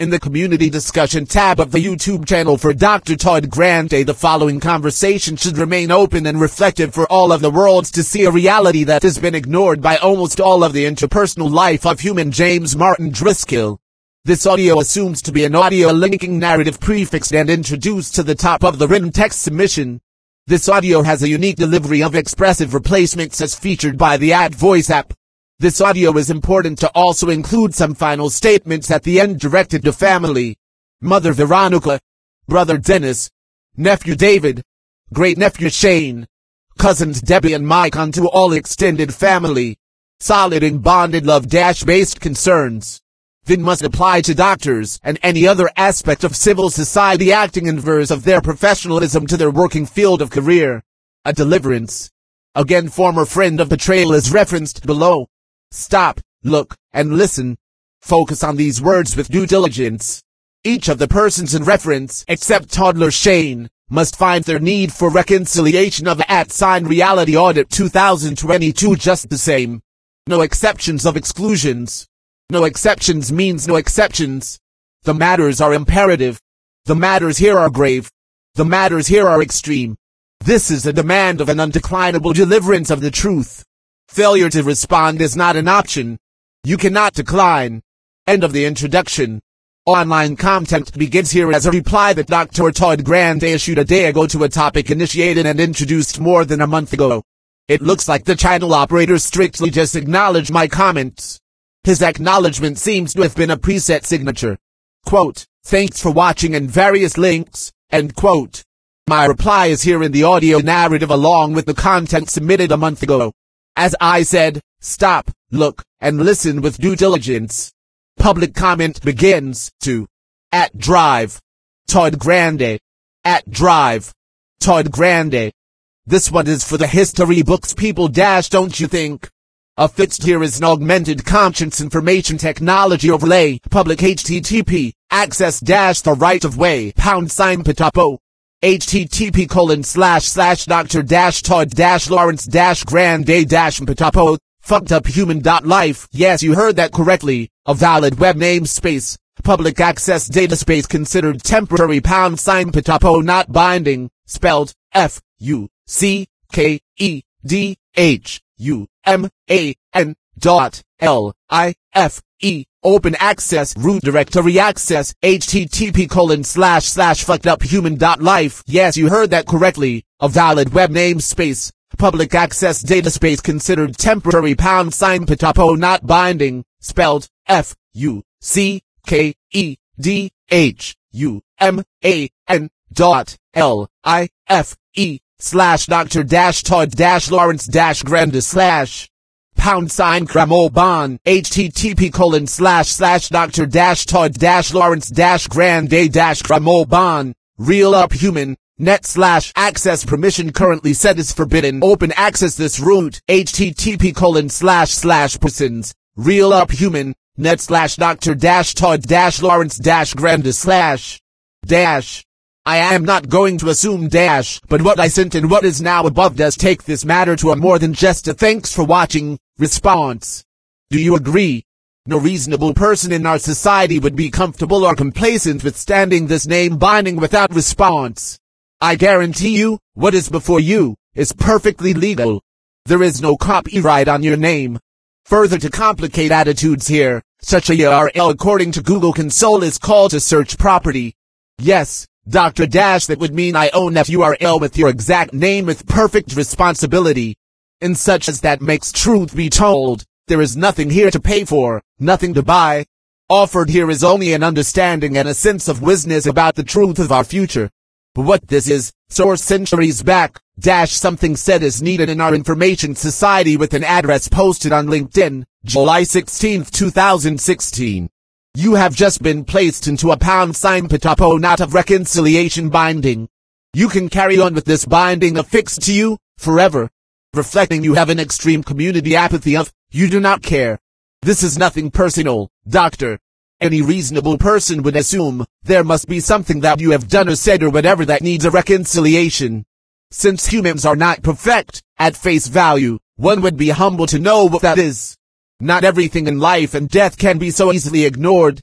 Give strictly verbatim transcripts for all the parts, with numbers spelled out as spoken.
In the community discussion tab of the YouTube channel for Doctor Todd Grande, the following conversation should remain open and reflective for all of the worlds to see a reality that has been ignored by almost all of the interpersonal life of human. James Martin Driscoll. This audio assumes to be an audio linking narrative prefixed and introduced to the top of the written text submission. This audio has a unique delivery of expressive replacements as featured by the Ad Voice app. This audio is important to also include some final statements at the end directed to family. Mother Veronica, Brother Dennis, Nephew David, Great-Nephew Shane, Cousins Debbie and Mike, onto all extended family. Solid and bonded love-based concerns. Then must apply to doctors and any other aspect of civil society acting inverse of their professionalism to their working field of career. A deliverance. Again, former friend of betrayal is referenced below. Stop, look, and listen. Focus on these words with due diligence. Each of the persons in reference, except toddler Shane, must find their need for reconciliation of the at sign reality audit two thousand twenty-two just the same. No exceptions of exclusions. No exceptions means no exceptions. The matters are imperative. The matters here are grave. The matters here are extreme. This is a demand of an undeclinable deliverance of the truth. Failure to respond is not an option. You cannot decline. End of the introduction. Online content begins here as a reply that Doctor Todd Grande issued a day ago to a topic initiated and introduced more than a month ago. It looks like the channel operator strictly just acknowledged my comments. His acknowledgement seems to have been a preset signature. Quote, thanks for watching and various links, end quote. My reply is here in the audio narrative along with the content submitted a month ago. As I said, stop, look, and listen with due diligence. Public comment begins to at Drive Todd Grande. At Drive Todd Grande. This one is for the history books people dash, don't you think? Affixed here is an augmented conscience information technology overlay. Public H T T P access dash the right of way pound sign patapo. H T T P colon slash slash Doctor dash Todd dash Lawrence dash Grande dash patapo fucked up human dot life. Yes, you heard that correctly. A valid web namespace. Public access data space considered temporary pound sign patapo not binding. Spelled F U C K E D H U M A N dot L I F E. Open access root directory access H T T P colon slash slash fucked up human dot life. Yes, you heard that correctly. A valid web namespace. Public access data space considered temporary pound sign patapo not binding. Spelled F U C K E D H U M A N dot L I F E slash Doctor dash Todd dash Lawrence dash Grande slash pound sign Cramoban H T T P colon slash slash Doctor dash Todd dash Lawrence dash Grande dash Cramoban real up human net slash access permission currently set is forbidden. Open access this root H T T P colon slash slash persons real up human net slash Doctor dash Todd dash Lawrence dash Grande slash dash. I am not going to assume dash, but what I sent and what is now above does take this matter to a more than just a thanks for watching response. Do you agree? No reasonable person in our society would be comfortable or complacent with standing this name binding without response. I guarantee you, what is before you is perfectly legal. There is no copyright on your name. Further to complicate attitudes here, such a U R L according to Google Console is called a search property. Yes. Doctor Dash, that would mean I own that U R L with your exact name with perfect responsibility. And such as that makes truth be told, there is nothing here to pay for, nothing to buy. Offered here is only an understanding and a sense of wisness about the truth of our future. But what this is, source centuries back, dash something said is needed in our information society with an address posted on LinkedIn, July sixteenth two thousand sixteen. You have just been placed into a pound sign patapo not of reconciliation binding. You can carry on with this binding affixed to you, forever. Reflecting you have an extreme community apathy of, you do not care. This is nothing personal, doctor. Any reasonable person would assume, there must be something that you have done or said or whatever that needs a reconciliation. Since humans are not perfect, at face value, one would be humble to know what that is. Not everything in life and death can be so easily ignored.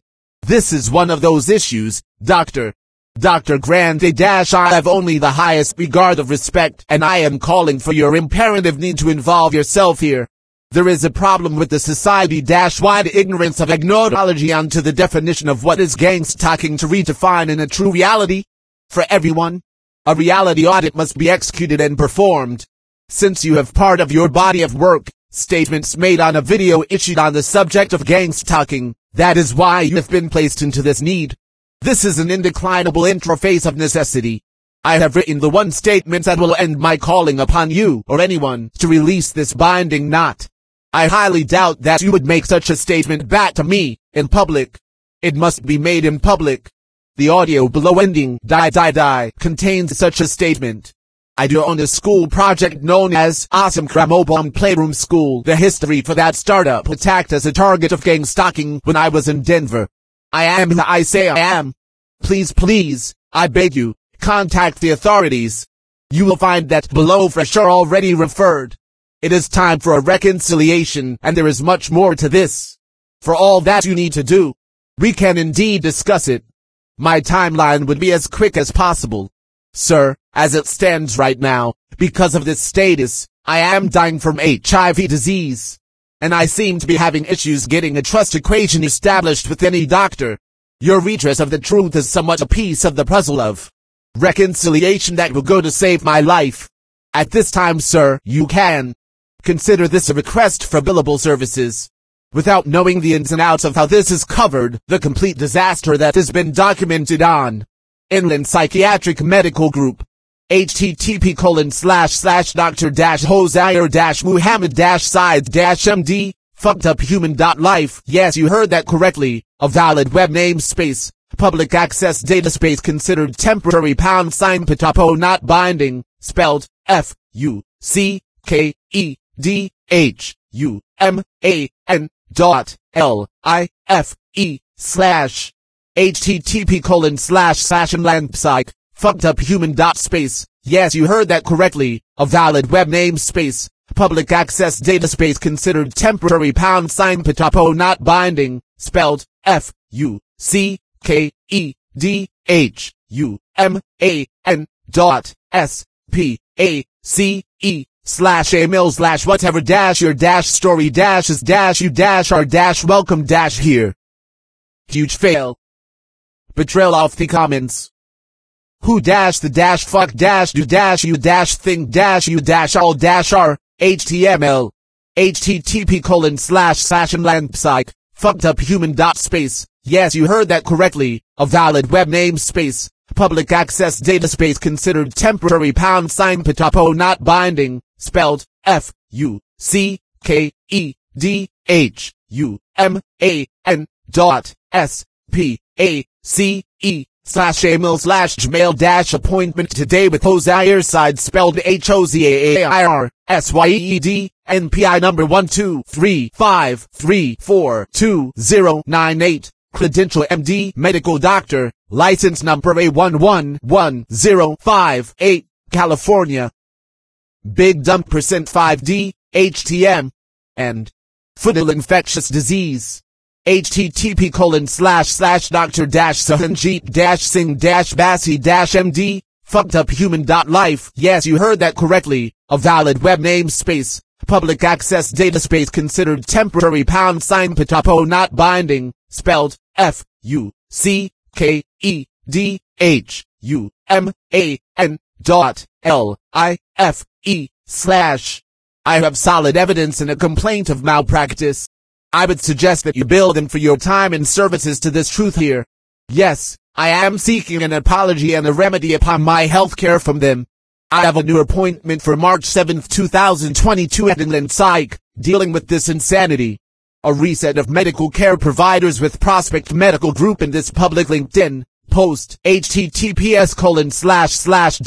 This is one of those issues, Doctor Doctor Grande dash I have only the highest regard of respect, and I am calling for your imperative need to involve yourself here. There is a problem with the society-wide ignorance of ignorology onto the definition of what is gangstalking to redefine in a true reality. For everyone, a reality audit must be executed and performed. Since you have part of your body of work, statements made on a video issued on the subject of gangstalking, that is why you have been placed into this need. This is an indeclinable interface of necessity. I have written the one statement that will end my calling upon you or anyone to release this binding knot. I highly doubt that you would make such a statement back to me in public. It must be made in public. The audio below ending die die die contains such a statement. I do own a school project known as Awesome Cramobomb Playroom School. The history for that startup attacked as a target of gang stalking when I was in Denver. I am who I say I am. Please, please, I beg you, contact the authorities. You will find that below for sure already referred. It is time for a reconciliation, and there is much more to this. For all that you need to do, we can indeed discuss it. My timeline would be as quick as possible. Sir, as it stands right now, because of this status, I am dying from H I V disease. And I seem to be having issues getting a trust equation established with any doctor. Your redress of the truth is somewhat a piece of the puzzle of reconciliation that will go to save my life. At this time, sir, you can consider this a request for billable services. Without knowing the ins and outs of how this is covered, the complete disaster that has been documented on Inland Psychiatric Medical Group, http colon slash slash doctor dash Hosire dash Muhammad dash Sides dash MD, fuckeduphuman.life. Yes, you heard that correctly. A valid web namespace, public access data space considered temporary pound sign patapo not binding, spelled F U C K E D H U M A N dot L I F E slash http colon slash slash inlandpsych fuckeduphuman dot space. Yes, you heard that correctly. A valid web namespace, public access data space considered temporary pound sign patapo not binding, spelled F U C K E D H U M A N dot S P A C E slash email slash whatever dash your dash story dash is dash you dash our dash welcome dash here. Huge fail. Betrayal of the commons. Who dash the dash fuck dash do dash you dash thing dash you dash all dash r H T M L http colon slash slash inlandpsych fuckeduphuman dot space. Yes, you heard that correctly. A valid web namespace, public access data space considered temporary pound sign patapo not binding, spelled F U C K E D H U M A N dot S P A C E slash email slash gmail dash appointment today with Hosire Side spelled H O Z A A I R S Y E E D N P I number one two three five three four two zero nine eight. Credential M D medical doctor, license number A one one one zero five eight, California. Big dump percent five D, H T M, and foodle infectious disease. http colon slash slash doctor dash Sahanjeet dash Singh dash Bassi dash M D, fuckeduphuman dot life. Yes, you heard that correctly. A valid web namespace, public access data space considered temporary pound sign patapo not binding, spelled F U C K E D H U M A N dot L I F E slash. I have solid evidence in a complaint of malpractice. I would suggest that you bill them for your time and services to this truth here. Yes, I am seeking an apology and a remedy upon my health care from them. I have a new appointment for March seventh two thousand twenty-two at Inland Psych, dealing with this insanity. A reset of medical care providers with Prospect Medical Group in this public LinkedIn post. https colon slash slash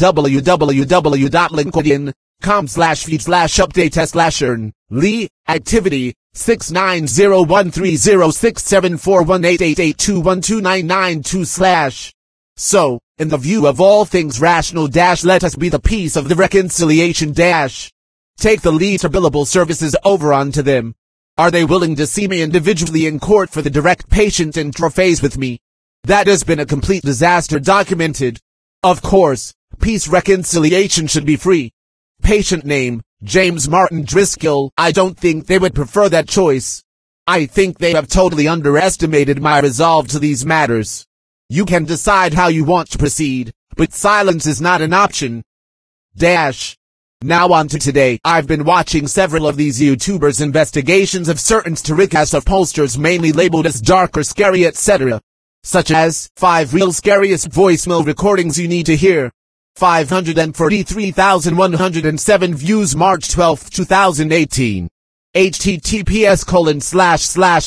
www.linkedin.com slash feed slash update slash earn. Lee, activity, six nine zero one three zero six seven four one eight eight eight two one two nine nine two slash. So, in the view of all things rational dash let us be the piece of the reconciliation dash. Take the lead to billable services over onto them. Are they willing to see me individually in court for the direct patient interface with me? That has been a complete disaster documented. Of course, peace reconciliation should be free. Patient name, James Martin Driscoll. I don't think they would prefer that choice. I think they have totally underestimated my resolve to these matters. You can decide how you want to proceed, but silence is not an option. Dash. Now on to today. I've been watching several of these YouTubers' investigations of certain Staricast of posters mainly labeled as dark or scary et cetera. Such as, five real scariest voicemail recordings you need to hear. five hundred forty-three thousand one hundred seven views March twelfth two thousand eighteen. https colon slash slash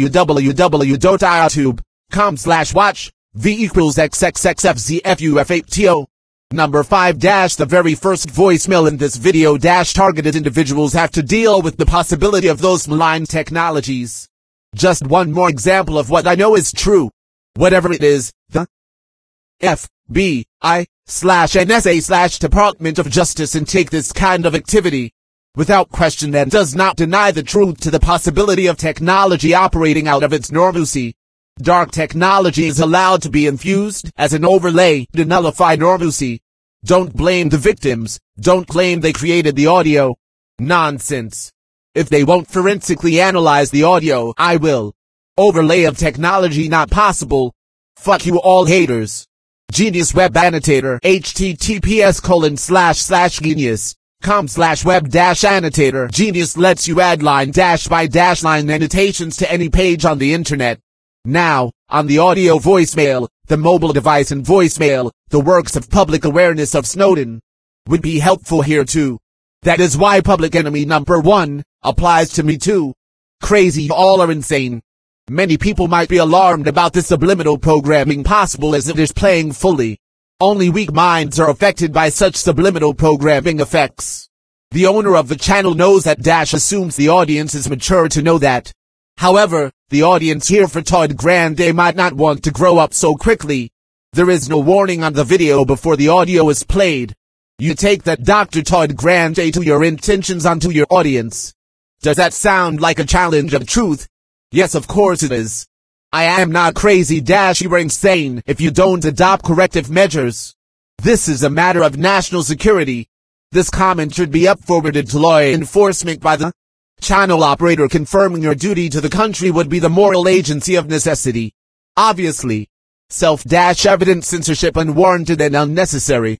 www.youtube.com slash watch v equals xxxfzfufato. Number five dash The very first voicemail in this video dash targeted individuals have to deal with the possibility of those malign technologies. Just one more example of what I know is true. Whatever it is, the F B I slash N S A slash Department of Justice intake this kind of activity without question and does not deny the truth to the possibility of technology operating out of its normalcy. Dark technology is allowed to be infused as an overlay to nullify normalcy. Don't blame the victims. Don't claim they created the audio. Nonsense. If they won't forensically analyze the audio, I will. Overlay of technology not possible. Fuck you all haters. Genius Web Annotator. https colon slash slash genius. com slash web dash annotator. Genius lets you add line dash by dash line annotations to any page on the internet. Now, on the audio voicemail, the mobile device and voicemail, the works of public awareness of Snowden would be helpful here too. That is why public enemy number one applies to me too. Crazy, you all are insane. Many people might be alarmed about this subliminal programming possible as it is playing fully. Only weak minds are affected by such subliminal programming effects. The owner of the channel knows that dash assumes the audience is mature to know that. However, the audience here for Todd Grande might not want to grow up so quickly. There is no warning on the video before the audio is played. You take that Doctor Todd Grande to your intentions onto your audience. Does that sound like a challenge of truth? Yes, of course it is. I am not crazy dash you are insane if you don't adopt corrective measures. This is a matter of national security. This comment should be up-forwarded to law enforcement by the channel operator. Confirming your duty to the country would be the moral agency of necessity. Obviously. Self-evident censorship unwarranted and unnecessary.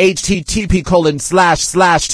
http colon slash slash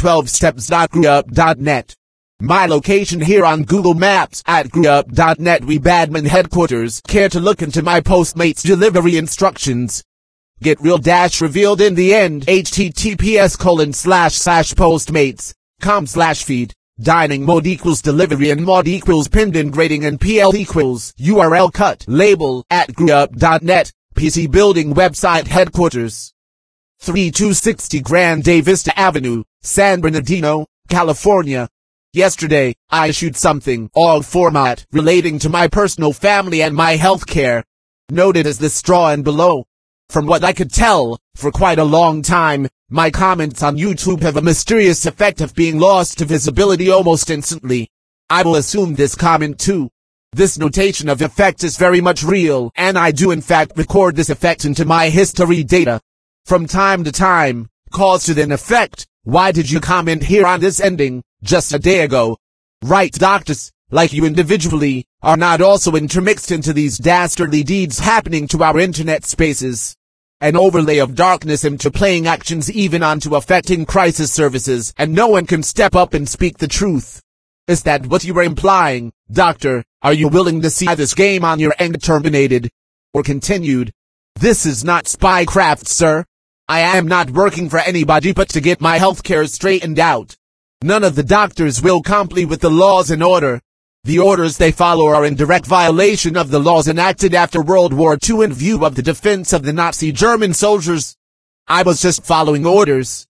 12steps.grewup.net. My location here on Google Maps at grewup dot net. We Badman headquarters. Care to look into my Postmates delivery instructions? Get real dash revealed in the end. https colon slash slash postmates com slash feed. Dining mode equals delivery and mod equals pinned in grading and P L equals U R L cut label at grewup dot net. P C building website headquarters. thirty-two sixty Grande Vista Avenue, San Bernardino, California. Yesterday, I issued something, all format, relating to my personal family and my health care. Noted as the straw and below. From what I could tell, for quite a long time, my comments on YouTube have a mysterious effect of being lost to visibility almost instantly. I will assume this comment too. This notation of effect is very much real, and I do in fact record this effect into my history data. From time to time, calls to then effect, why did you comment here on this ending, just a day ago? Right, doctors, like you individually, are not also intermixed into these dastardly deeds happening to our internet spaces. An overlay of darkness into playing actions even onto affecting crisis services, and no one can step up and speak the truth. Is that what you were implying, doctor? Are you willing to see this game on your end terminated? Or continued? This is not spycraft, sir. I am not working for anybody but to get my healthcare straightened out. None of the doctors will comply with the laws and order. The orders they follow are in direct violation of the laws enacted after World War Two in view of the defense of the Nazi German soldiers. I was just following orders.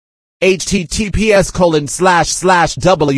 https colon slash slash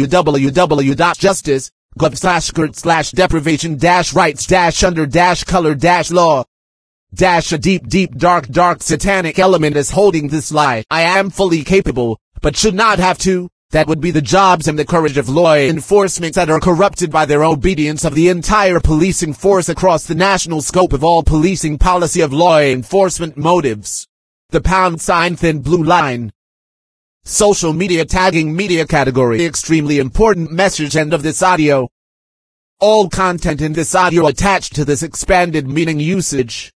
www.justice gov slash gert slash deprivation dash rights dash under dash color dash law dash a deep deep dark dark satanic element is holding this lie. I am fully capable, but should not have to. that would be the jobs and the courage of law enforcement that are corrupted by their obedience of the entire policing force across the national scope of all policing policy of law enforcement motives. The pound sign thin blue line. Social media tagging media category. Extremely important message end of this audio. All content in this audio attached to this expanded meaning usage.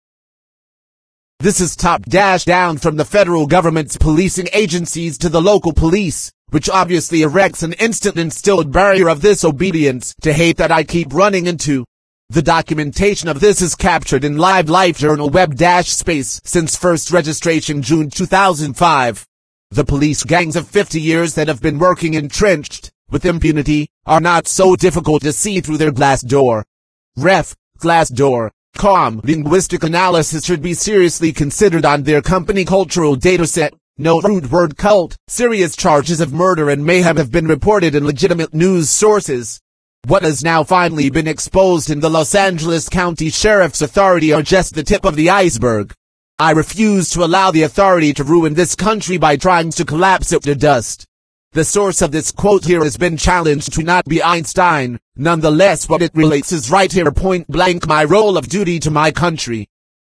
This is top dash down from the federal government's policing agencies to the local police, which obviously erects an instant instilled barrier of this obedience to hate that I keep running into. The documentation of this is captured in Live Life Journal web dash space since first registration June two thousand five. The police gangs of fifty years that have been working entrenched with impunity are not so difficult to see through their glass door. Ref, glass door. Com. Linguistic analysis should be seriously considered on their company cultural dataset. No rude word cult. Serious charges of murder and mayhem have been reported in legitimate news sources. What has now finally been exposed in the Los Angeles County Sheriff's Authority are just the tip of the iceberg. I refuse to allow the authority to ruin this country by trying to collapse it to dust. The source of this quote here has been challenged to not be Einstein. Nonetheless, what it relates is right here, point blank, my role of duty to my country.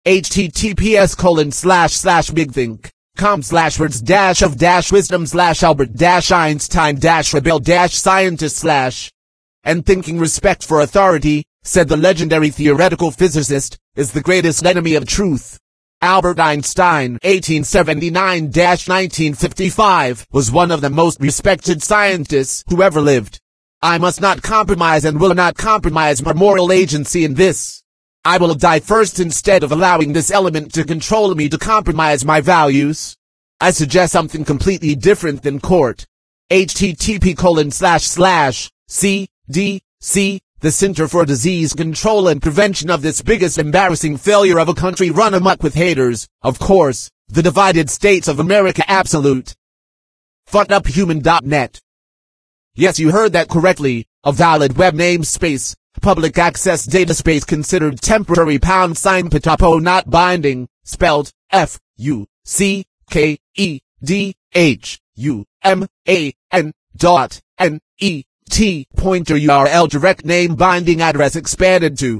https colon slash slash bigthink com slash words dash of dash wisdom slash Albert dash Einstein dash rebel dash scientist slash. And thinking respect for authority, said the legendary theoretical physicist, is the greatest enemy of truth. Albert Einstein, eighteen seventy-nine to nineteen fifty-five, was one of the most respected scientists who ever lived. I must not compromise and will not compromise my moral agency in this. I will die first instead of allowing this element to control me to compromise my values. I suggest something completely different than court. http colon slash slash C D C the Center for Disease Control and Prevention of this biggest embarrassing failure of a country run amok with haters, of course, the Divided States of America absolute. fucked up human dot net. Yes, you heard that correctly, a valid web namespace, public access data space considered temporary pound sign Patapo not binding, spelled F U C K E D H U M A N dot N E T pointer U R L direct name binding address expanded to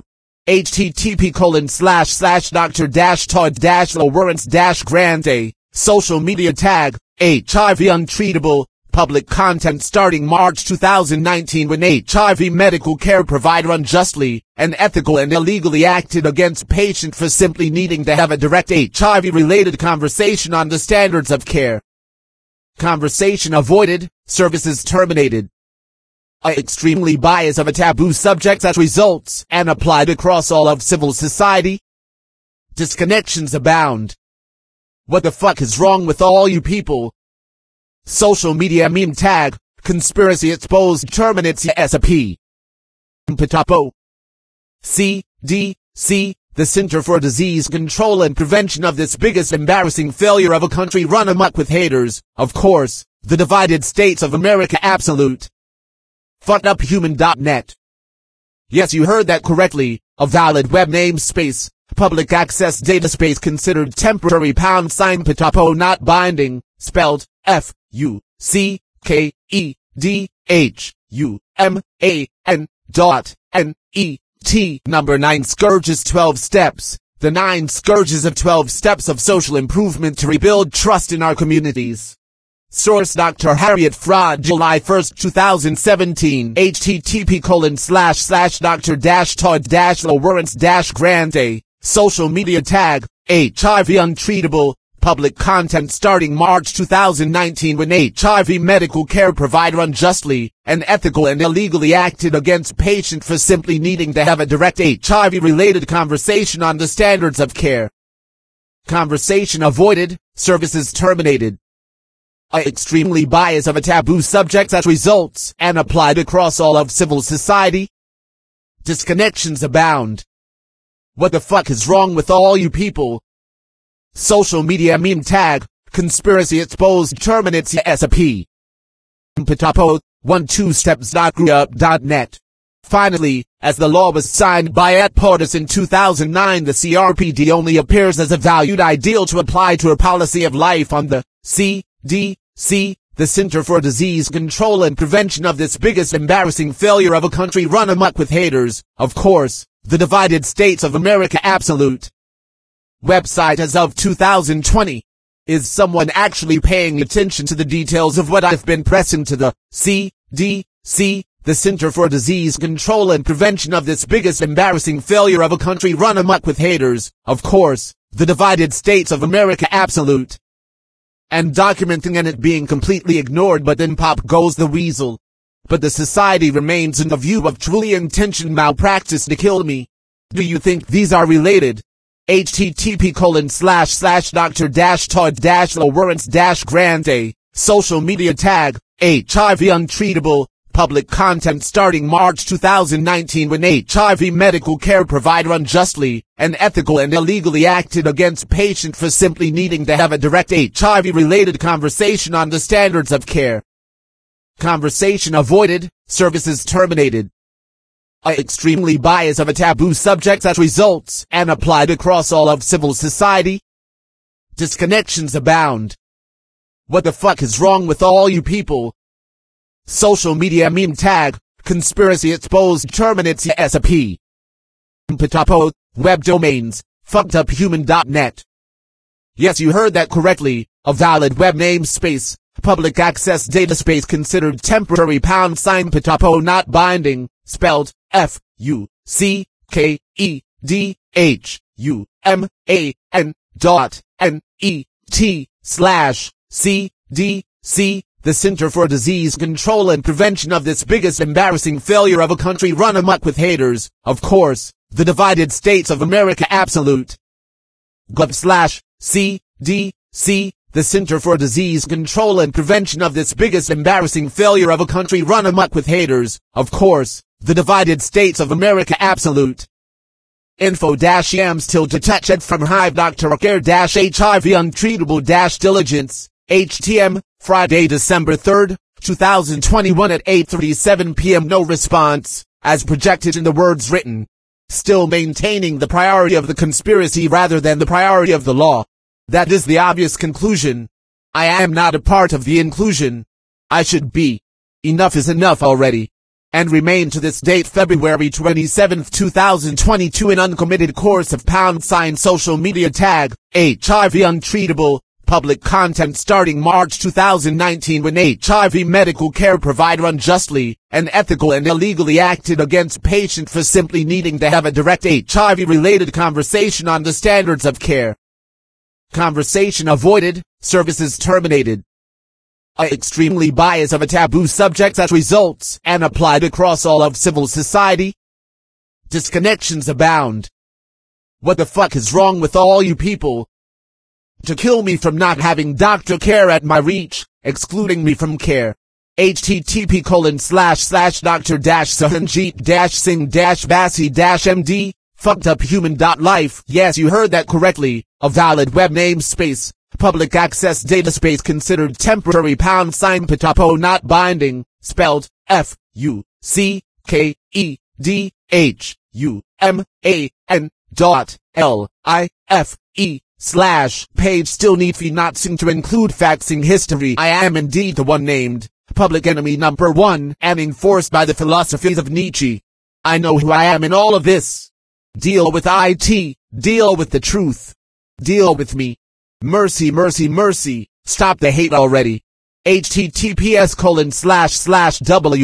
http colon slash slash Dr dash Todd dash Lawrence dash Grande social media tag H I V untreatable public content starting March two thousand nineteen when H I V medical care provider unjustly, unethical and illegally acted against patient for simply needing to have a direct H I V related conversation on the standards of care. Conversation avoided, services terminated. A extremely bias of a taboo subject as results and applied across all of civil society. Disconnections abound. What the fuck is wrong with all you people? Social media meme tag, conspiracy exposed terminates S A P. Patapo. C D C, the Center for Disease Control and Prevention of this biggest embarrassing failure of a country run amok with haters, of course, the Divided States of America absolute. fucked up human dot net. Yes, you heard that correctly, a valid web namespace, public access data space considered temporary pound sign Patapo not binding, spelled F U C K E D H U M A N dot N E T. Number nine Scourges twelve Steps, the nine scourges of twelve steps of social improvement to rebuild trust in our communities. Source Doctor Harriet Fraud July first two thousand seventeen http colon slash slash Dr dash Todd dash Lawrence dash Grande social media tag H I V untreatable public content starting March two thousand nineteen when H I V medical care provider unjustly, unethical and illegally acted against patient for simply needing to have a direct H I V related conversation on the standards of care. Conversation avoided, services terminated. A extremely bias of a taboo subject as results and applied across all of civil society. Disconnections abound. What the fuck is wrong with all you people? Social media meme tag, conspiracy exposed terminates S A P. Patapo, one two steps dot grew up dot net. Finally, as the law was signed by at POTUS in two thousand nine, the C R P D only appears as a valued ideal to apply to a policy of life on the C D C the Center for Disease Control and Prevention of this biggest embarrassing failure of a country run amok with haters, of course, the Divided States of America Absolute website as of two thousand twenty. Is someone actually paying attention to the details of what I've been pressing to the C D C, the Center for Disease Control and Prevention of this biggest embarrassing failure of a country run amok with haters, of course, the Divided States of America Absolute, and documenting and it being completely ignored, but then pop goes the weasel. But the society remains in the view of truly intentioned malpractice to kill me. Do you think these are related? http colon slash slash Dr dash Todd dash Lawrence dash Grande, social media tag, H I V untreatable, public content starting March two thousand nineteen when H I V medical care provider unjustly, unethical and illegally acted against patient for simply needing to have a direct H I V-related conversation on the standards of care. Conversation avoided, services terminated. A extremely bias of a taboo subject as results and applied across all of civil society. Disconnections abound. What the fuck is wrong with all you people? Social media meme tag, conspiracy exposed terminates your S A P. Patapo, web domains, fucked up human dot net. Yes, you heard that correctly, a valid web namespace, public access data space considered temporary pound sign Patapo not binding, spelled F U C K E D H U M A N dot N E T slash C D C, the Center for Disease Control and Prevention of this biggest embarrassing failure of a country run amok with haters, of course, the Divided States of America Absolute. Gov slash C D C, the Center for Disease Control and Prevention of this biggest embarrassing failure of a country run amok with haters, of course, the Divided States of America Absolute. Info dash yams till detached from hive doctor care dash H I V untreatable dash diligence, H T M, Friday December third, two thousand twenty-one at eight thirty-seven p m No response, as projected in the words written. Still maintaining the priority of the conspiracy rather than the priority of the law. That is the obvious conclusion. I am not a part of the inclusion. I should be. Enough is enough already. And remain to this date February twenty-seventh two thousand twenty-two in uncommitted course of pound sign social media tag, H I V untreatable, public content starting March two thousand nineteen when H I V medical care provider unjustly, unethical and illegally acted against patient for simply needing to have a direct H I V-related conversation on the standards of care. Conversation avoided, services terminated. A extremely bias of a taboo subject as results and applied across all of civil society. Disconnections abound. What the fuck is wrong with all you people? To kill me from not having doctor care at my reach, excluding me from care. http colon slash slash doctor dash sahanjeet dash singh dash basi dash md, fucked up human dot life. Yes, you heard that correctly, a valid web namespace. Public access data space considered temporary pound sign Patapo not binding, spelled F U C K E D H U M A N dot L I F E slash page still need fee not seem to include faxing history. I am indeed the one named public enemy number one and enforced by the philosophies of Nietzsche. I know who I am in all of this. Deal with it, deal with the truth. Deal with me. Mercy, mercy, mercy, stop the hate already. https colon slash slash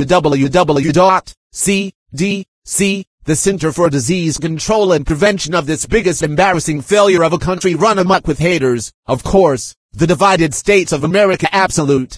www dot C D C, the Center for Disease Control and Prevention of this biggest embarrassing failure of a country run amok with haters, of course, the Divided States of America Absolute.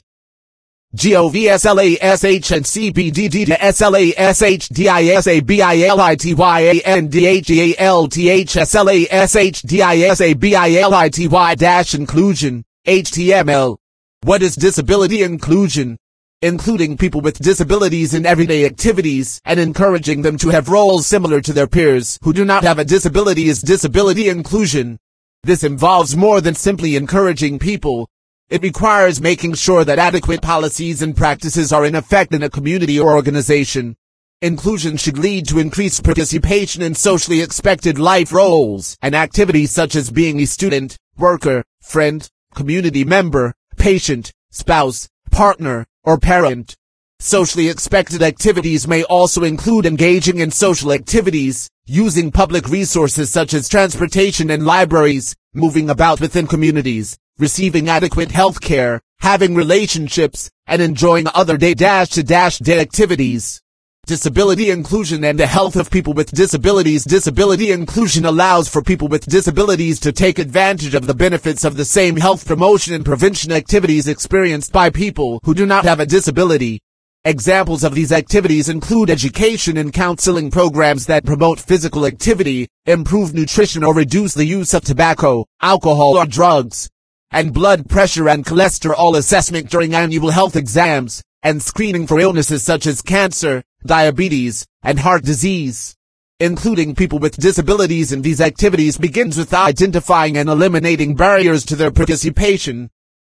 G O V S L A S H and C B D D to S L A S H D I S A B I L I T Y A N D H E A L T H S L A S H D I S A B I L I T Y dash inclusion, H T M L. What is disability inclusion? Including people with disabilities in everyday activities and encouraging them to have roles similar to their peers who do not have a disability is disability inclusion. This involves more than simply encouraging people. It requires making sure that adequate policies and practices are in effect in a community or organization. Inclusion should lead to increased participation in socially expected life roles and activities such as being a student, worker, friend, community member, patient, spouse, partner, or parent. Socially expected activities may also include engaging in social activities, using public resources such as transportation and libraries, moving about within communities, receiving adequate health care, having relationships, and enjoying other day-to-day activities. Disability inclusion and the health of people with disabilities. Disability inclusion allows for people with disabilities to take advantage of the benefits of the same health promotion and prevention activities experienced by people who do not have a disability. Examples of these activities include education and counseling programs that promote physical activity, improve nutrition or reduce the use of tobacco, alcohol or drugs, and blood pressure and cholesterol assessment during annual health exams, and screening for illnesses such as cancer, diabetes, and heart disease. Including people with disabilities in these activities begins with identifying and eliminating barriers to their participation.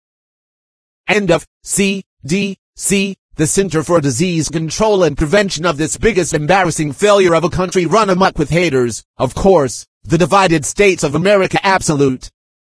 End of C D C, the Center for Disease Control and Prevention of this biggest embarrassing failure of a country run amok with haters, of course, the divided states of America. Absolute.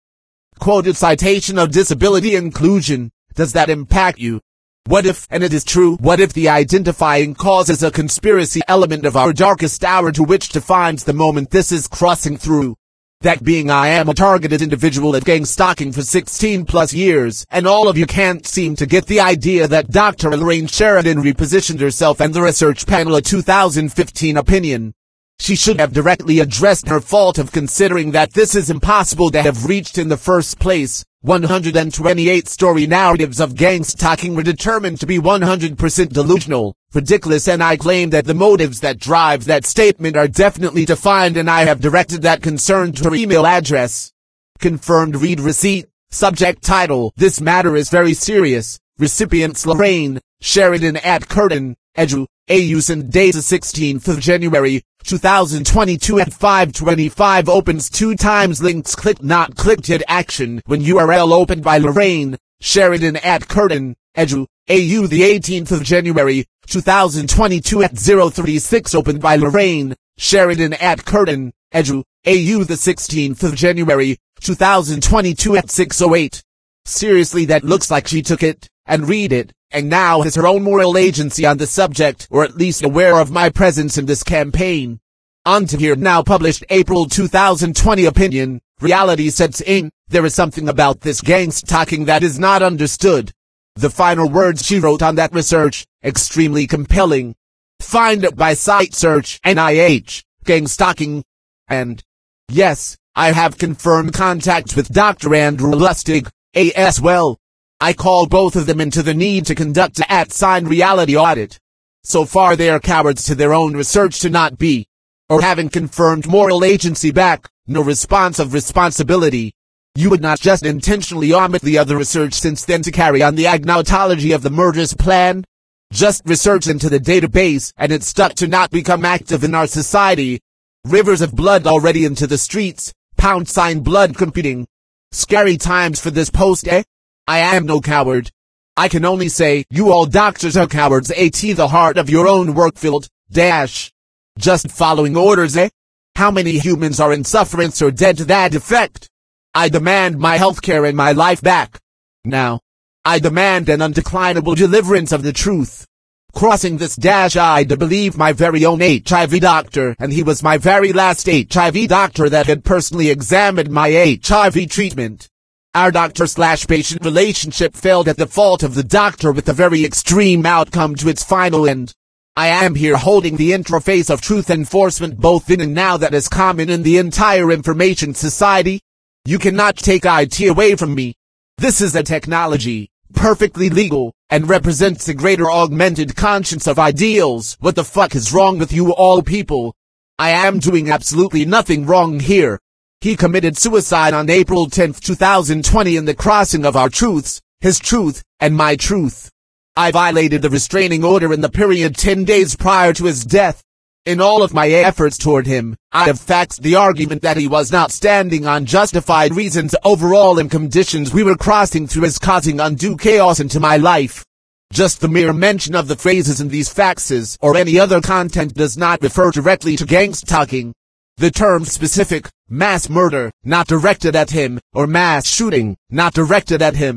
Quoted citation of disability inclusion. Does that impact you? What if, and it is true, what if the identifying cause is a conspiracy element of our darkest hour to which defines the moment this is crossing through? That being, I am a targeted individual at gang stalking for sixteen plus years, and all of you can't seem to get the idea that Doctor Lorraine Sheridan repositioned herself and the research panel a two thousand fifteen opinion. She should have directly addressed her fault of considering that this is impossible to have reached in the first place. one hundred twenty-eight story narratives of gang stalking were determined to be one hundred percent delusional, ridiculous, and I claim that the motives that drive that statement are definitely defined, and I have directed that concern to her email address. Confirmed read receipt. Subject title: This matter is very serious. Recipients: Lorraine Sheridan at Curtin, Edu, A U. Send date sixteenth of January, two thousand twenty-two at five twenty-five. Opens two times. Links clicked not clicked yet. Action when U R L opened by Lorraine Sheridan at Curtin, Edu, A U. The eighteenth of January, two thousand twenty-two at zero thirty-six. Opened by Lorraine Sheridan at Curtin, Edu, A U. The sixteenth of January, two thousand twenty-two at six oh eight. Seriously, that looks like she took it and read it, and now has her own moral agency on the subject, or at least aware of my presence in this campaign. On to here now published April two thousand twenty opinion. Reality sets in. There is something about this gang stalking that is not understood. The final words she wrote on that research, extremely compelling. Find it by site search N I H, gang stalking. And yes, I have confirmed contact with Doctor Andrew Lustig, as well. I call both of them into the need to conduct a at-sign reality audit. So far they are cowards to their own research to not be, or having confirmed moral agency back, no response of responsibility. You would not just intentionally omit the other research since then to carry on the agnotology of the murder's plan? Just research into the database and it stuck to not become active in our society. Rivers of blood already into the streets, pound sign blood computing. Scary times for this post, eh? I am no coward. I can only say, you all doctors are cowards, at the heart of your own work field, dash. Just following orders, eh? How many humans are in sufferance or dead to that effect? I demand my healthcare and my life back. Now. I demand an undeclinable deliverance of the truth. Crossing this dash I to believe my very own H I V doctor, and he was my very last H I V doctor that had personally examined my H I V treatment. Our doctor-slash-patient relationship failed at the fault of the doctor with a very extreme outcome to its final end. I am here holding the interface of truth enforcement both then and now that is common in the entire information society. You cannot take I T away from me. This is a technology, perfectly legal, and represents a greater augmented conscience of ideals. What the fuck is wrong with you all people? I am doing absolutely nothing wrong here. He committed suicide on April tenth two thousand twenty in the crossing of our truths, his truth, and my truth. I violated the restraining order in the period ten days prior to his death. In all of my efforts toward him, I have faxed the argument that he was not standing on justified reasons. Overall in conditions we were crossing through as causing undue chaos into my life. Just the mere mention of the phrases in these faxes or any other content does not refer directly to gang stalking. The term specific, mass murder, not directed at him, or mass shooting, not directed at him.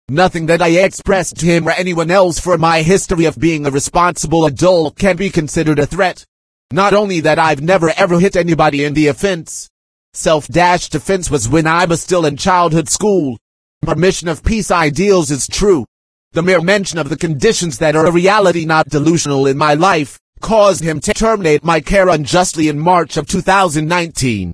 Nothing that I expressed to him or anyone else for my history of being a responsible adult can be considered a threat. Not only that, I've never ever hit anybody in the offense. Self-defense was when I was still in childhood school. My mission of peace ideals is true. The mere mention of the conditions that are a reality, not delusional, in my life caused him to terminate my care unjustly in March of two thousand nineteen.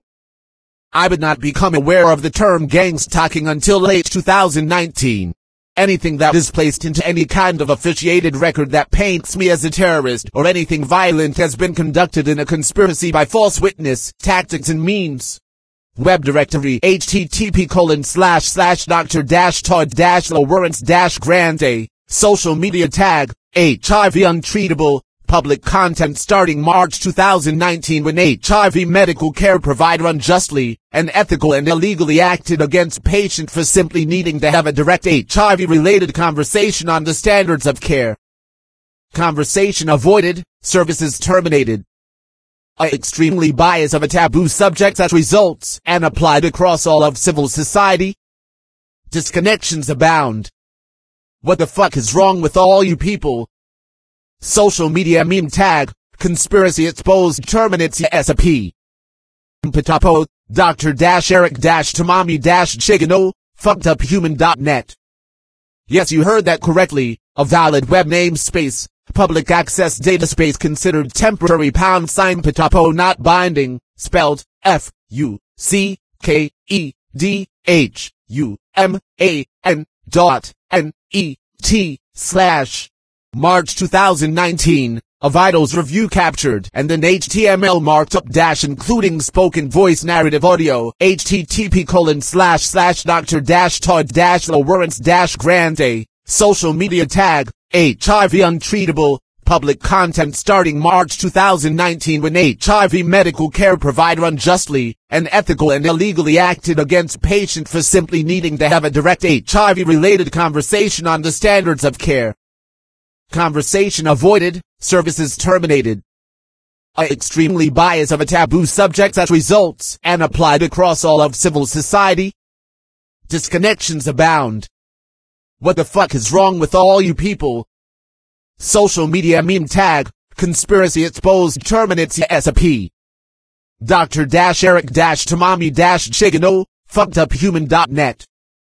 I would not become aware of the term gang-stalking until late two thousand nineteen. Anything that is placed into any kind of officiated record that paints me as a terrorist or anything violent has been conducted in a conspiracy by false witness, tactics and means. Web directory http colon slash slash Dr dash Todd dash Lawrence dash Grande. Social media tag H I V untreatable. Public content starting March two thousand nineteen, when H I V medical care provider unjustly, unethical and illegally acted against patient for simply needing to have a direct H I V-related conversation on the standards of care. Conversation avoided, services terminated. A extremely bias of a taboo subject as results, and applied across all of civil society. Disconnections abound. What the fuck is wrong with all you people? Social media meme tag, conspiracy exposed terminates S A P. Patapo, Doctor Eric Tamami Chigano, fuckeduphuman dot net. Yes, you heard that correctly, a valid web namespace, public access data space considered temporary, pound sign Patapo not binding, spelled F U C K E D H U M A N dot N E T slash. March two thousand nineteen, a Vitals review captured and then H T M L marked up dash including spoken voice narrative audio http colon slash slash Dr dash Todd dash Lawrence dash Grande. Social media tag H I V untreatable. Public content starting March two thousand nineteen, when H I V medical care provider unjustly, unethical and illegally acted against patient for simply needing to have a direct H I V-related conversation on the standards of care. Conversation avoided, services terminated. A extremely bias of a taboo subject as results, and applied across all of civil society. Disconnections abound. What the fuck is wrong with all you people? Social media meme tag, conspiracy exposed terminates S A P. Doctor Eric Tamami Chigano, fuckeduphuman dot net.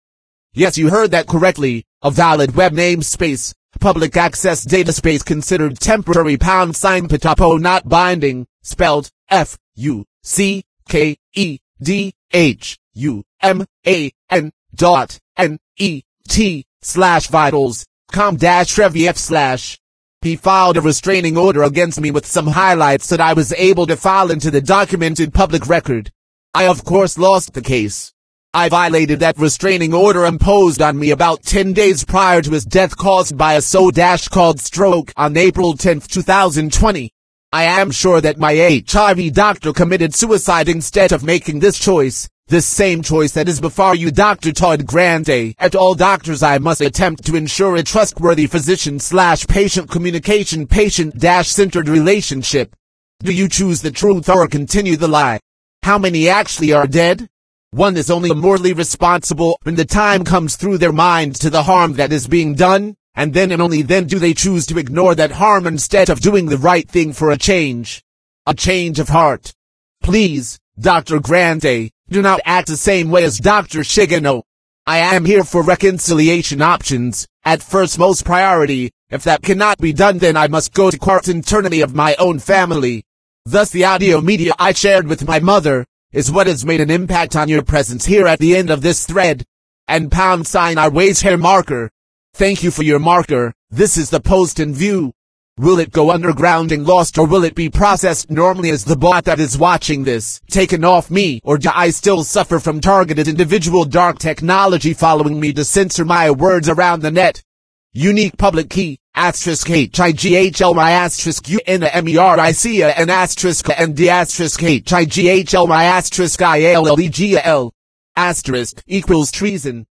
Yes, you heard that correctly, a valid web namespace, public access data space considered temporary, pound sign Patapo not binding, spelled F U C K E D H U M A N dot N E T slash vitals, com dash revf slash. He filed a restraining order against me with some highlights that I was able to file into the documented public record. I of course lost the case. I violated that restraining order imposed on me about ten days prior to his death caused by a so-called stroke on April tenth two thousand twenty. I am sure that my H I V doctor committed suicide instead of making this choice, this same choice that is before you, Doctor Todd Grande. At all doctors I must attempt to ensure a trustworthy physician-slash-patient communication, patient-centered relationship. Do you choose the truth or continue the lie? How many actually are dead? One is only morally responsible when the time comes through their mind to the harm that is being done, and then and only then do they choose to ignore that harm instead of doing the right thing for a change. A change of heart. Please, Doctor Grande, do not act the same way as Doctor Chigano. I am here for reconciliation options, at first most priority. If that cannot be done, then I must go to court internally of my own family. Thus the audio media I shared with my mother is what has made an impact on your presence here at the end of this thread. And pound sign our ways hair marker. Thank you for your marker. This is the post in view. Will it go underground and lost, or will it be processed normally as the bot that is watching this taken off me, or do I still suffer from targeted individual dark technology following me to censor my words around the net? Unique public key, asterisk H I G H L Y asterisk U N M E R I C A N asterisk N D asterisk H I G H L Y asterisk I A L L E G A L asterisk equals treason.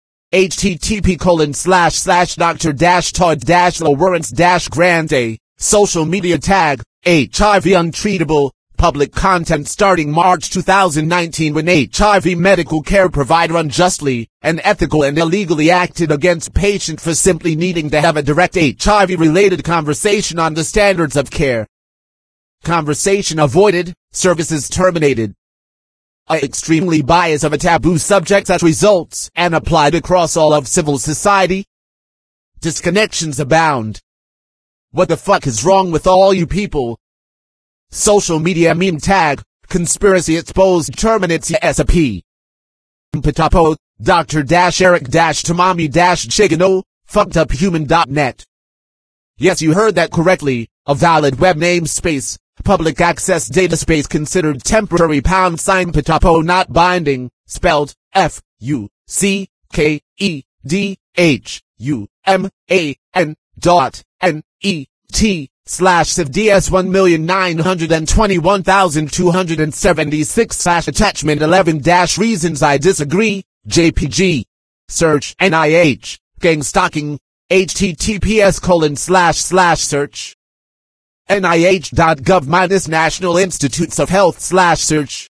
http colon slash slash Dr dash Todd dash Lawrence dash Grande. Social media tag H I V untreatable. public content starting March two thousand nineteen when H I V medical care provider unjustly, unethical and illegally acted against patient for simply needing to have a direct H I V-related conversation on the standards of care. Conversation avoided, services terminated. A extremely bias of a taboo subject as results and applied across all of civil society. Disconnections abound. What the fuck is wrong with all you people? Social media meme tag, conspiracy exposed terminates S A P. Patapo, Doctor Eric Tamami Chigano, fuckeduphuman dot net. Yes, you heard that correctly, a valid web namespace, public access dataspace considered temporary pound sign Patapo not binding, spelled F U C K E D H U M A N dot N E T slash C I V D S one million nine hundred twenty-one thousand two hundred seventy-six slash attachment eleven dash reasons I disagree, J P G. Search N I H, gang stalking, H T T P S colon slash slash search. N I H dot gov minus National Institutes of Health slash search.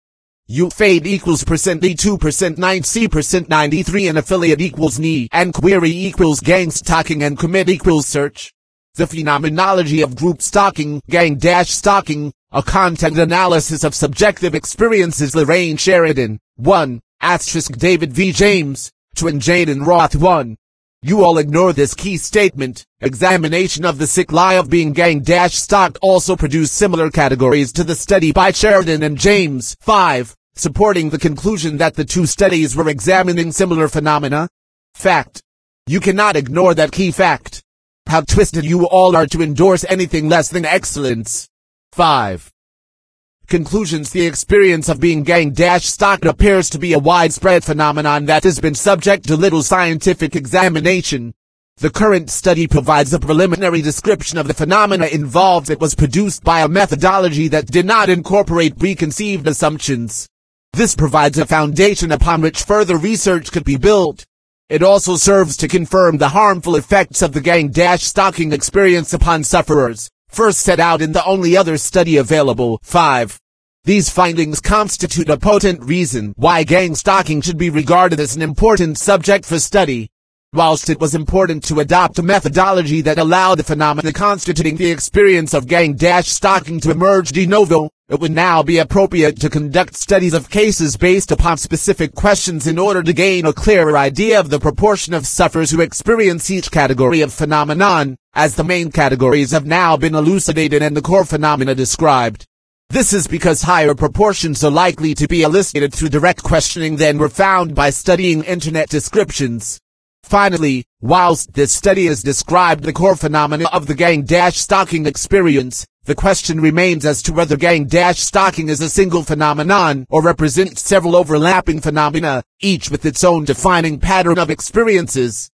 U F A D equals percent E two percent nine C percent ninety-three and affiliate equals N I and query equals gang stalking and commit equals search. The phenomenology of group stalking, gang dash stalking, a content analysis of subjective experiences. Lorraine Sheridan, one, asterisk David V. James, Twin Jaden Roth one. You all ignore this key statement. Examination of the sick lie of being gang dash stalked also produced similar categories to the study by Sheridan and James. five. Supporting the conclusion that the two studies were examining similar phenomena. Fact. You cannot ignore that key fact. How twisted you all are to endorse anything less than excellence. five. Conclusions. The experience of being gang dash stalked appears to be a widespread phenomenon that has been subject to little scientific examination. The current study provides a preliminary description of the phenomena involved. It was produced by a methodology that did not incorporate preconceived assumptions. This provides a foundation upon which further research could be built. It also serves to confirm the harmful effects of the gang dash stalking experience upon sufferers, first set out in the only other study available. five. These findings constitute a potent reason why gang stalking should be regarded as an important subject for study. Whilst it was important to adopt a methodology that allowed the phenomena constituting the experience of gang dash stalking to emerge de novo, it would now be appropriate to conduct studies of cases based upon specific questions in order to gain a clearer idea of the proportion of sufferers who experience each category of phenomenon, as the main categories have now been elucidated and the core phenomena described. This is because higher proportions are likely to be elicited through direct questioning than were found by studying internet descriptions. Finally, whilst this study has described the core phenomena of the gang dash stalking experience, the question remains as to whether gang dash stalking is a single phenomenon or represents several overlapping phenomena, each with its own defining pattern of experiences.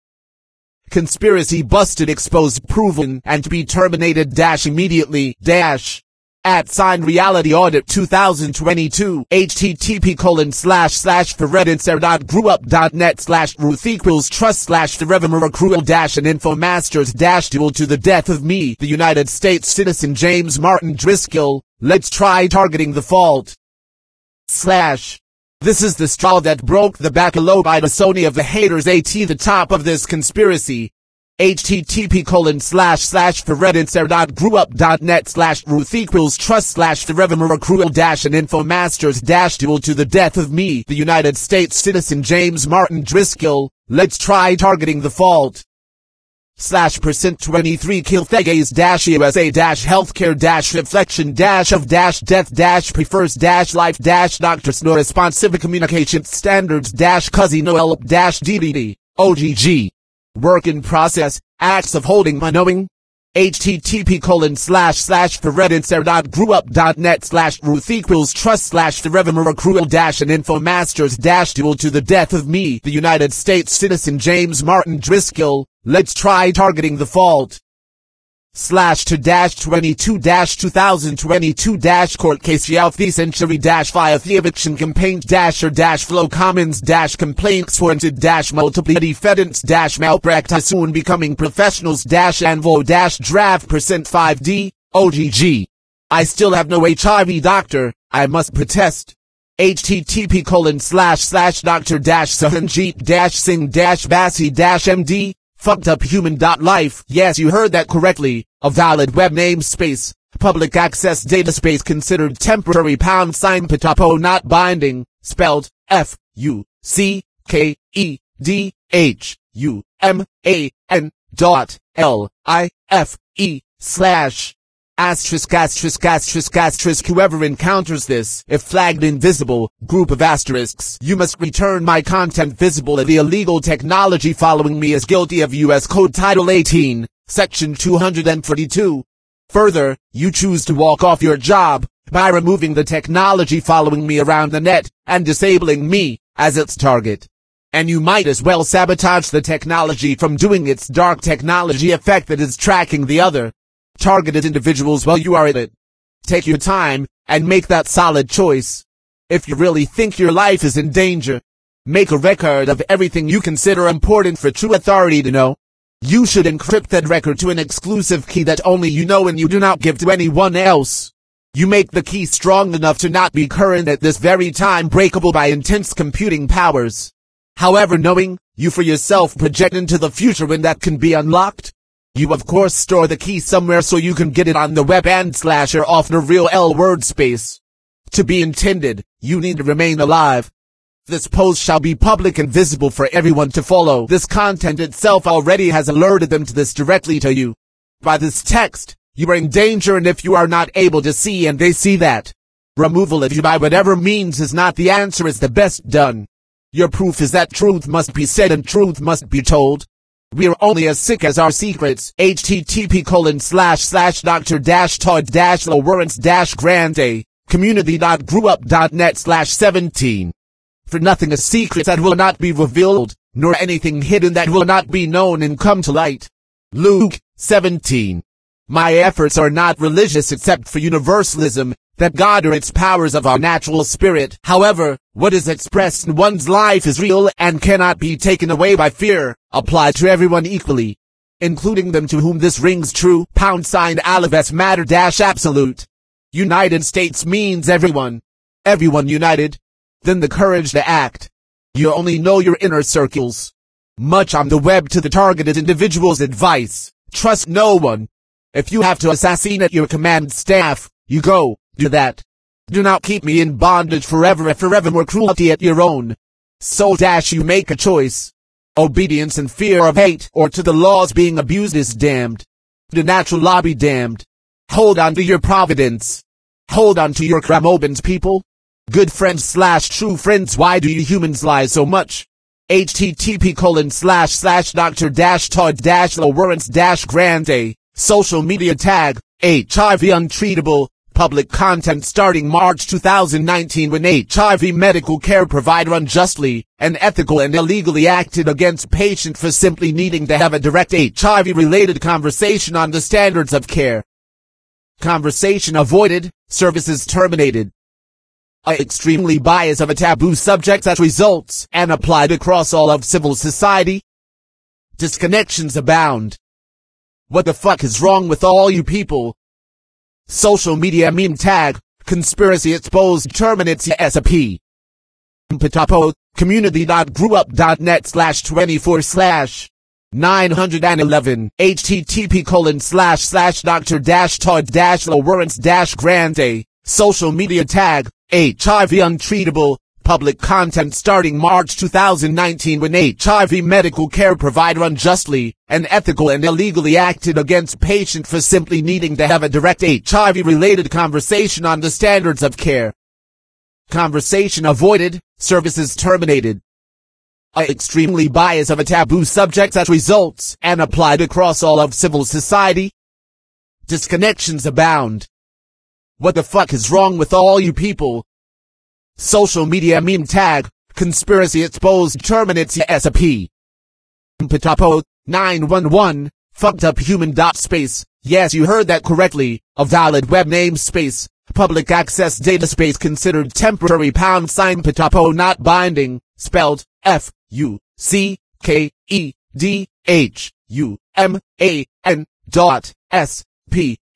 Conspiracy busted, exposed, proven, and to be terminated dash immediately dash. At sign reality audit two thousand twenty-two, http colon slash slash forredinser.grewup.net slash Ruth equals trust slash forevermore accrual dash and infomasters dash duel to the death of me, the United States citizen James Martin Driscoll, let's try targeting the fault. Slash. This is the straw that broke the back of Sony of the haters at the top of this conspiracy. http colon slash slash forredinser.grewup.net slash Ruth equals trust slash forevermore accrual dash and infomasters dash duel to the death of me, the United States citizen James Martin Driscoll, let's try targeting the fault. Slash percent twenty-three Kiltheges dash U S A dash healthcare dash reflection dash of dash death dash prefers dash life dash doctors no responsive communication standards dash cuzzy no help dash D D D, O G G. Work in process, acts of holding my knowing. http colon slash slash forredinser.grewup.net slash Ruth equals trust slash forevermore accrual dash and infomasters dash duel to the death of me, the United States citizen James Martin Driscoll, let's try targeting the fault. Slash to dash twenty-two dash two thousand twenty-two dash court case Yalthi century dash via the eviction campaign dash or dash flow commons dash complaints warranted dash multiple defendants dash malpractice soon becoming professionals dash anvo dash draft percent five D, O G G. I still have no H I V doctor, I must protest. http colon slash slash doctor dash sahanjeet dash singh dash basi dash md fucked up human dot life. Yes, you heard that correctly. A valid web namespace. Public access data space considered temporary pound sign patapo not binding. Spelled F U C K E D H U M A N dot L I F E slash asterisk asterisk asterisk asterisk. Whoever encounters this, if flagged invisible, group of asterisks, you must return my content visible. The illegal technology following me is guilty of U S Code Title eighteen, Section two hundred forty-two. Further, you choose to walk off your job by removing the technology following me around the net and disabling me as its target. And you might as well sabotage the technology from doing its dark technology effect that is tracking the other targeted individuals while you are at it. Take your time and make that solid choice. If you really think your life is in danger, make a record of everything you consider important for true authority to know. You should encrypt that record to an exclusive key that only you know and you do not give to anyone else. You make the key strong enough to not be current at this very time, breakable by intense computing powers. However, knowing you for yourself project into the future when that can be unlocked. You of course store the key somewhere so you can get it on the web and slash or off the real L word space. To be intended, you need to remain alive. This post shall be public and visible for everyone to follow. This content itself already has alerted them to this directly to you. By this text, you are in danger, and if you are not able to see and they see that, removal of you by whatever means is not the answer, is the best done. Your proof is that truth must be said and truth must be told. We are only as sick as our secrets. http colon slash slash doctor dash todd dash lawrence dash grande community.grewup.net slash 17. For nothing is secret that will not be revealed, nor anything hidden that will not be known and come to light. Luke seventeen. My efforts are not religious except for universalism, that God or its powers of our natural spirit. However, what is expressed in one's life is real and cannot be taken away by fear, applied to everyone equally, including them to whom this rings true. Pound sign alives matter dash absolute. United States means everyone. Everyone united. Then the courage to act. You only know your inner circles. Much on the web to the targeted individual's advice. Trust no one. If you have to assassinate your command staff, you go. Do that. Do not keep me in bondage forever and forevermore cruelty at your own soul dash you make a choice. Obedience and fear of hate or to the laws being abused is damned. The natural law be damned. Hold on to your providence. Hold on to your cramobans, people. Good friends slash true friends, why do you humans lie so much? http colon slash slash doctor dash todd dash lawrence dash grande social media tag H I V untreatable. Public content starting March two thousand nineteen, when H I V medical care provider unjustly, unethical and illegally acted against patient for simply needing to have a direct H I V-related conversation on the standards of care. Conversation avoided, services terminated. A extremely bias of a taboo subject as results, and applied across all of civil society. Disconnections abound. What the fuck is wrong with all you people? Social media meme tag, conspiracy exposed terminates S A P. Patapo, community.grewup.net slash 24 slash 911, http colon slash slash doctor dash todd dash lawrence dash grande, social media tag, H I V untreatable. Public content starting March two thousand nineteen, when H I V medical care provider unjustly, unethical and illegally acted against patient for simply needing to have a direct H I V-related conversation on the standards of care. Conversation avoided, services terminated. A extremely bias of a taboo subject as results, and applied across all of civil society. Disconnections abound. What the fuck is wrong with all you people? Social media meme tag, conspiracy exposed terminates S A P. Patapo, nine one one, fucked up human dot space. Yes, you heard that correctly. A valid web namespace. Public access data space considered temporary pound sign patapo not binding. Spelled F U C K E D H U M A N dot S P A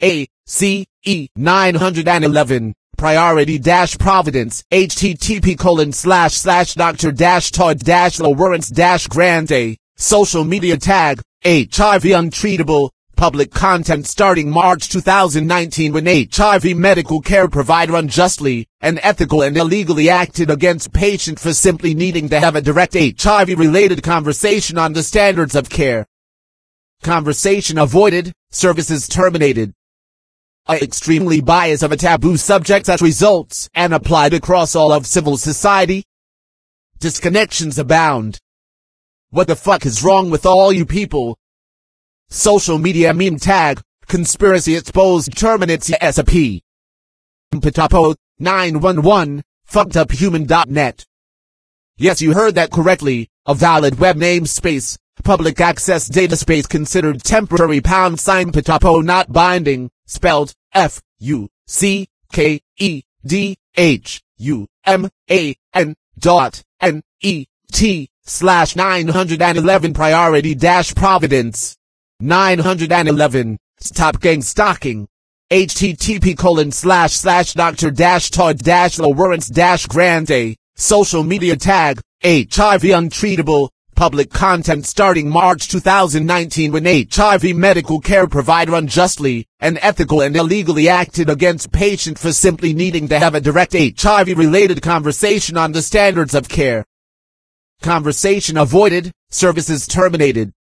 C E nine eleven. Priority dash Providence, http colon slash slash Doctor dash Todd dash Lawrence dash Grande, social media tag, H I V untreatable, public content starting March two thousand nineteen when H I V medical care provider unjustly, unethical and illegally acted against patient for simply needing to have a direct H I V related conversation on the standards of care. Conversation avoided, services terminated. A extremely bias of a taboo subject as results and applied across all of civil society. Disconnections abound. What the fuck is wrong with all you people? Social media meme tag, conspiracy exposed terminates S A P. Patapo, nine one one, fuckeduphuman dot net. Yes, you heard that correctly, a valid web namespace, public access data space considered temporary pound sign Patapo not binding. Spelled F U C K E D H U M A N dot N E T slash nine eleven priority dash Providence. nine eleven. Stop gang stalking. http colon slash slash Doctor dash Todd dash Lawrence dash Grande. Social media tag, H I V untreatable. Public content starting March two thousand nineteen when H I V medical care provider unjustly, unethical and illegally acted against patient for simply needing to have a direct H I V related conversation on the standards of care. Conversation avoided, services terminated.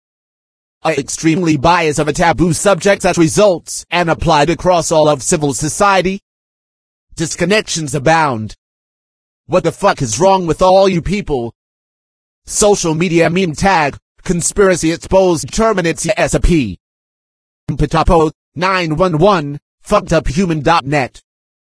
A extremely bias of a taboo subject as results and applied across all of civil society. Disconnections abound. What the fuck is wrong with all you people? Social media meme tag, conspiracy exposed terminates S A P. Patapo, nine one one, fuckeduphuman dot net.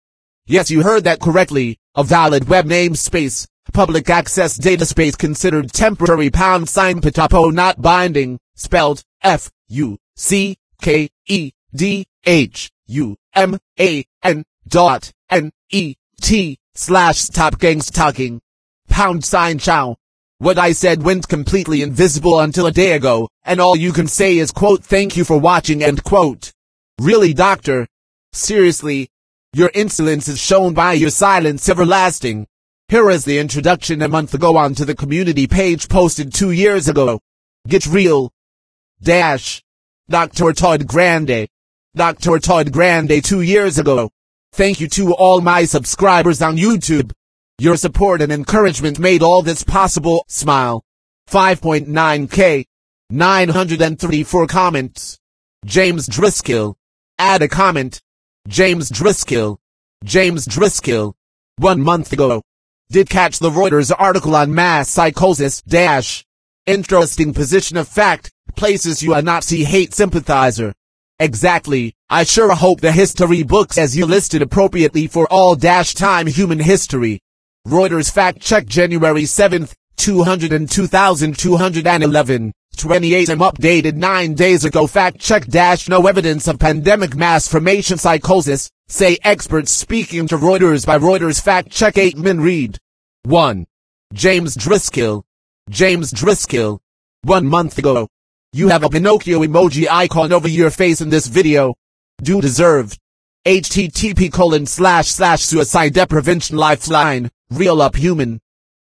Yes, you heard that correctly, a valid web namespace, public access data space considered temporary pound sign Patapo not binding, spelled F U C K E D H U M A N dot N E T slash stop gangs talking. Pound sign chow. What I said went completely invisible until a day ago, and all you can say is quote thank you for watching end quote. Really doctor? Seriously? Your insolence is shown by your silence everlasting. Here is the introduction a month ago onto the community page posted two years ago. Get real. Dash. Doctor Todd Grande. Doctor Todd Grande two years ago. Thank you to all my subscribers on YouTube. Your support and encouragement made all this possible. Smile. five point nine K. nine hundred thirty-four comments. James Driscoll. Add a comment. James Driscoll. James Driscoll. One month ago. Did catch the Reuters article on mass psychosis. Dash. Interesting position of fact. Places you a Nazi hate sympathizer. Exactly. I sure hope the history books as you listed appropriately for all dash time human history. Reuters fact check January seventh, two hundred two thousand two hundred eleven, twenty-eight M updated nine days ago fact check dash no evidence of pandemic mass formation psychosis, say experts speaking to Reuters by Reuters fact check eight min read. one. James Driscoll. James Driscoll. One month ago. You have a Pinocchio emoji icon over your face in this video. Do deserved. http colon slash slash suicide prevention lifeline. Real up human.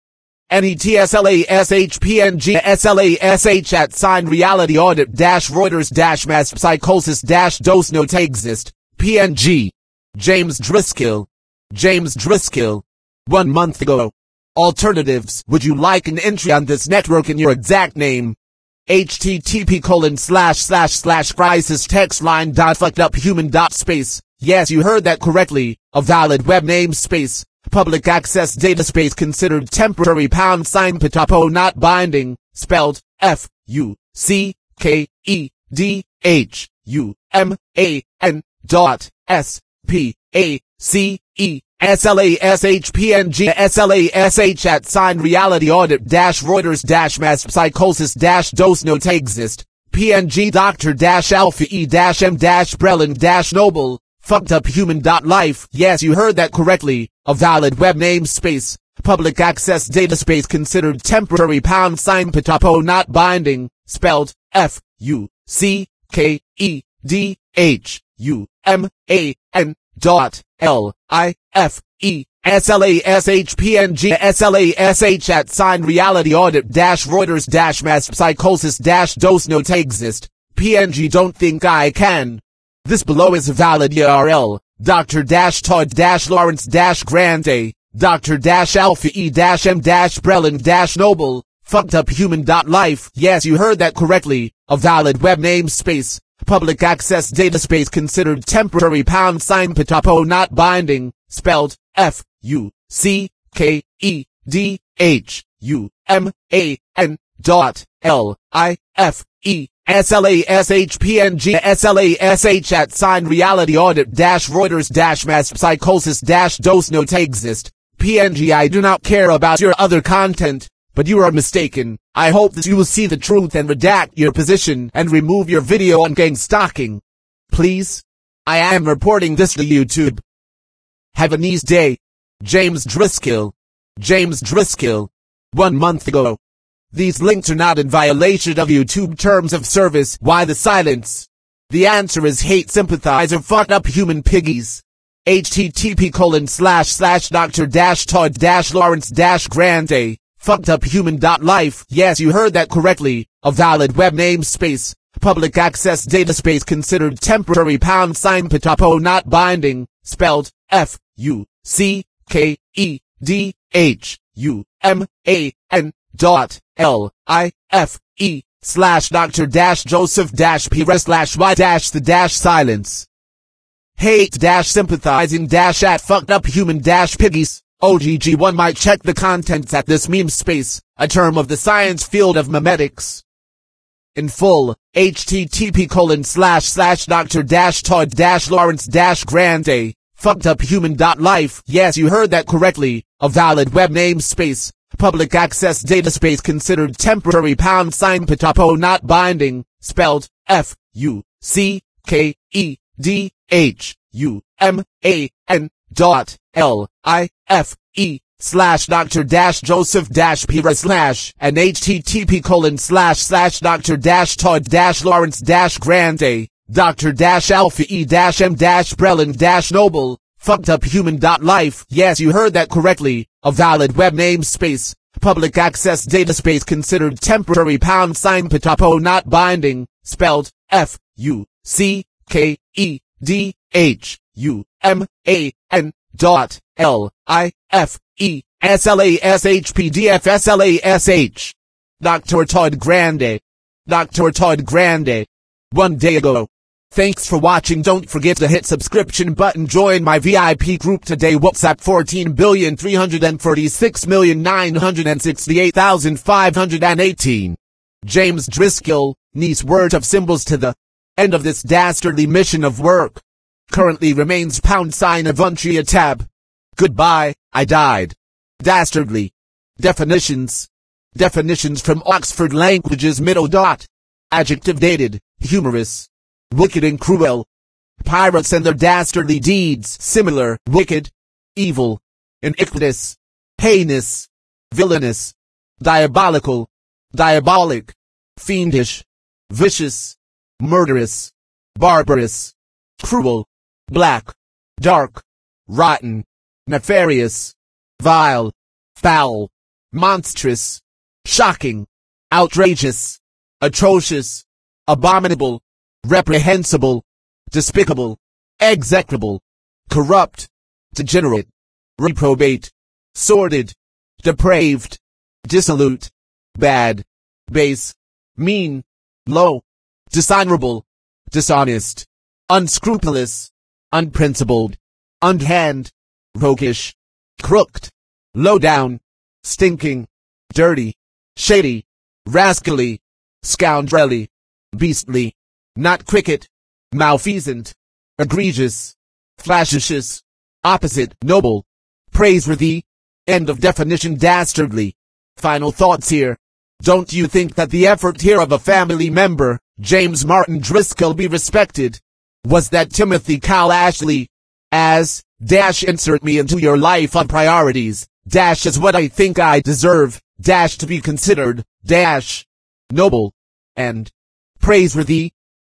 NETSLASHPNGSLASH at sign reality audit dash Reuters dash mass psychosis dash dose note exist. P N G. James Driscoll. James Driscoll. One month ago. Alternatives. Would you like an entry on this network in your exact name? http colon slash slash slash crisis text line dot fuckeduphuman dot space. Yes, you heard that correctly. A valid web namespace. Public access data space considered temporary pound sign Patapo not binding, spelled F U C K E D H U M A N dot S P A C E S L A S H P N G S L A S H at sign reality audit dash Reuters dash mass psychosis dash dose note exist. P N G doctor dash alpha E dash M dash Brelin dash noble. fuckeduphuman dot life. Yes, you heard that correctly. A valid web namespace. Public access data space considered temporary pound sign Patapo not binding, spelled F U C K E D H U M A N dot L I F E S L A S H P N G S L A S H at sign reality audit dash Reuters dash mass psychosis dash dose note exist. P N G don't think I can. This below is a valid U R L. Doctor dash Todd dash Lawrence dash Grande. Doctor dash Alpha E dash M dash Brelin dash Noble. Fucked up human dot life. Yes, you heard that correctly. A valid web namespace. Public access data space considered temporary pound sign Patapo not binding. Spelled F U C K E D H U M A N dot L I F E S L A S H P N G S L A S H at sign reality audit dash Reuters dash mass psychosis dash dose note exist. P N G I do not care about your other content, but you are mistaken. I hope that you will see the truth and redact your position and remove your video on gang stalking. Please? I am reporting this to YouTube. Have a nice day. James Driscoll. James Driscoll. One month ago. These links are not in violation of YouTube terms of service. Why the silence? The answer is hate sympathizer fucked up human piggies. http colon slash slash doctor dash Todd dash Lawrence dash Grande. Fucked up human dot life. Yes, you heard that correctly. A valid web namespace. Public access data space considered temporary pound sign Patapo not binding. Spelled F U C K E D H U M A N dot L I F E slash Doctor dash Joseph dash Pires slash Y dash the dash silence. Hate dash sympathizing dash at fucked up human dash piggies. O G G one might check the contents at this meme space, a term of the science field of memetics. In full, http colon slash slash Doctor dash Todd dash Lawrence dash Grande. Fucked up human dot life. Yes, you heard that correctly. A valid web namespace. Public access data space considered temporary pound sign Patapo not binding. Spelled F U C K E D H U M A N dot L I F E slash Doctor dash Joseph dash Pires slash and http colon slash slash Doctor dash Todd dash Lawrence dash Grande. Doctor dash Alpha E dash M dash Brelin dash Noble. Fucked up human dot life. Yes, you heard that correctly. A valid web namespace. Public access data space considered temporary pound sign Patapo not binding. Spelled F U C K E D H U M A N dot L I F E S L A S H P D F S L A S H. Doctor Todd Grande. Doctor Todd Grande. One day ago. Thanks for watching. Don't forget to hit subscription button. Join my V I P group today. WhatsApp fourteen billion three hundred forty-six million nine hundred sixty-eight thousand five hundred eighteen. James Driscoll, niece word of symbols to the end of this dastardly mission of work. Currently remains pound sign Avantria tab. Goodbye, I died. Dastardly. Definitions. Definitions from Oxford Languages middle dot. Adjective dated, humorous. Wicked and cruel. Pirates and their dastardly deeds. Similar, wicked, evil, iniquitous, heinous, villainous, diabolical, diabolic, fiendish, vicious, murderous, barbarous, cruel, black, dark, rotten, nefarious, vile, foul, monstrous, shocking, outrageous, atrocious, abominable, reprehensible, despicable, execrable, corrupt, degenerate, reprobate, sordid, depraved, dissolute, bad, base, mean, low, dishonorable, dishonest, unscrupulous, unprincipled, underhand, roguish, crooked, low down, stinking, dirty, shady, rascally, scoundrelly, beastly, not cricket, malfeasant, egregious, flagitious, opposite, noble, praiseworthy, end of definition. Dastardly. Final thoughts here. Don't you think that the effort here of a family member, James Martin Driscoll, be respected? Was that Timothy Cal Ashley? As, dash insert me into your life on priorities, dash is what I think I deserve, dash to be considered, dash, noble, and praiseworthy.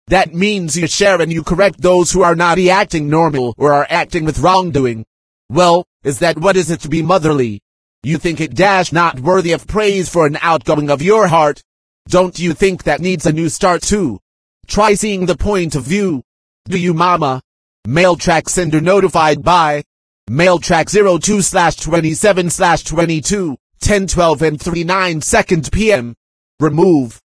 That means you share and you correct those who are not acting normal or are acting with wrongdoing. Well, is that what is it to be motherly? You think it dash not worthy of praise for an outgoing of your heart? Don't you think that needs a new start too? Try seeing the point of view. Do you, mama? Mail track sender notified by mail track zero two slash twenty-seven slash twenty-two, ten twelve and thirty-nine seconds p m Remove.